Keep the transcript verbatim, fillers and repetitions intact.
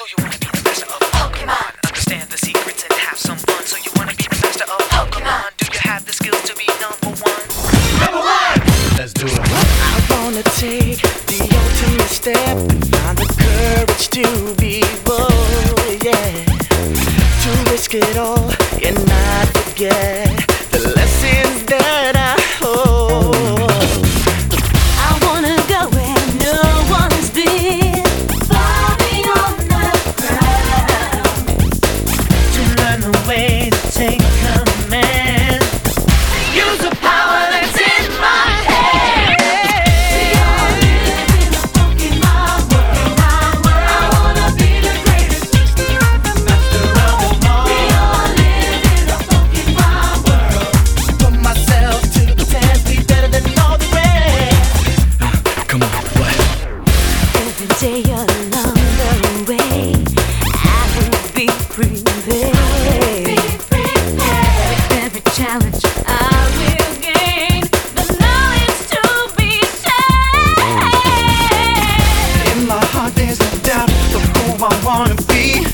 So you wanna be the master of Pokemon. Understand the secrets and have some fun. So you wanna be the master of Pokemon. Do you have the skills to be number one? Number one! Let's do it. I wanna take the ultimate step and find the courage to be bold, yeah. To risk it all and not forget the lessons that I hold. I wanna go where no one's been, far beyond the crowd, To learn the way to take command. use the power that's in my head. We all live in a Pokemon world. I wanna be the greatest, Master of them all. we all live in a Pokemon world. Put myself to the test, be better than all the rest. Come on, what? Every day along the way, I will be prepared. Every challenge I will gain the knowledge to be shared. In my heart there's no doubt of who I wanna be.